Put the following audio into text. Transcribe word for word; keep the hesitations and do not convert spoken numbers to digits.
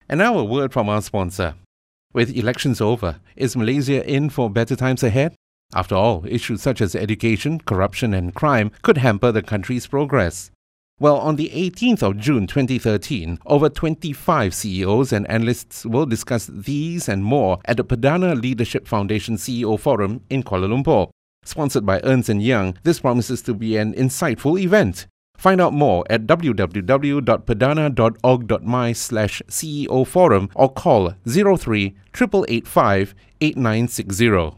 And now a word from our sponsor. With elections over, is Malaysia in for better times ahead? After all, issues such as education, corruption and crime could hamper the country's progress. Well, on the eighteenth of June twenty thirteen, over twenty-five C E Os and analysts will discuss these and more at the Perdana Leadership Foundation C E O Forum in Kuala Lumpur. Sponsored by Ernst and Young, this promises to be an insightful event. Find out more at w w w dot perdana dot org dot my slash C E O forum or call zero three eight eight eight five eight nine six zero.